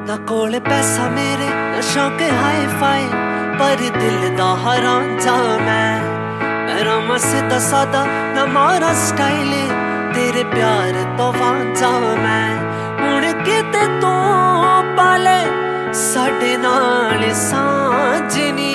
ना कोले पैसा मेरे ना शौक हाई फाई, पर दिल दा हराम जा मैं रामा सीधा सादा ना मारा स्टाइल, तेरे प्यार तो वांझा मैं हुण किते तू पाले साडे नाल सांझनी,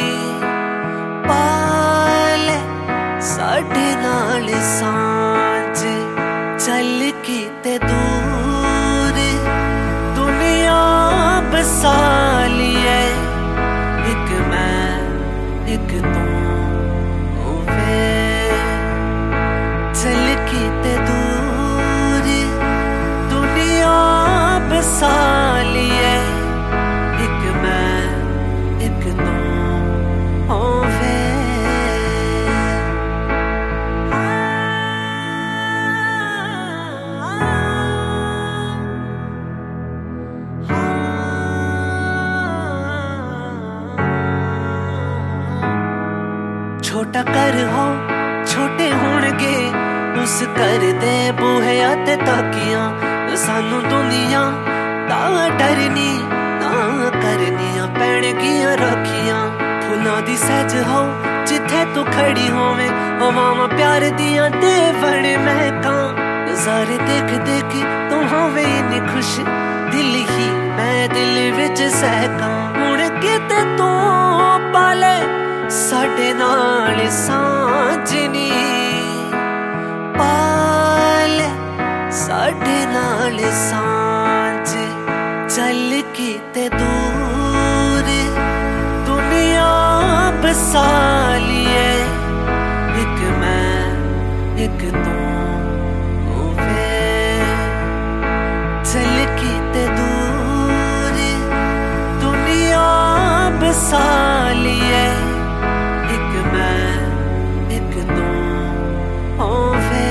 पाले साडे नाल सांझ चल किते दूर दुनिया बसा लिये, एक मैं एक तू होवे चल किते दूर दुनिया बसा लिये, एक मैं एक तू होवे। छोटा कर हो छोटे होणगे उस कर दे बूहे ते ताकियां, सानू दुनिया ता डरनी ना करनियां पैणगियां राखियां, फुल्लां दी सहज हो जिथे तू खड़ी होवे, हवावां प्यार दियां ते बण महकां, नज़ारे देख देख तू होवे इन्नी खुश, दिल ही मैं दिल विच सहकां, हुण किते तू पाले साडे नाल सांझनी, पाले साडे नाल सांझ चल किते दूर दुनिया बसा लिये, एक मैं एक तू होवे चल किते दूर दुनिया बसा लिये, एक मैं एक तू होवे।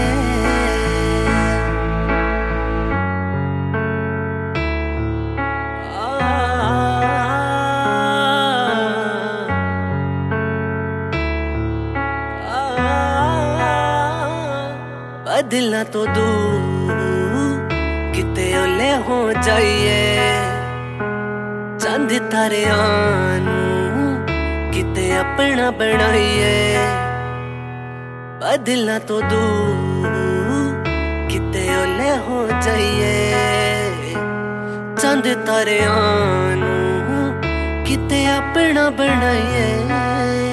बदला तो दूर किते ओले हो जाइए, चंद तारियां किते अपना बनाइए, बदला तो दूर किते ओले हो जाइए, चंद तारियां किते अपना बनाइए।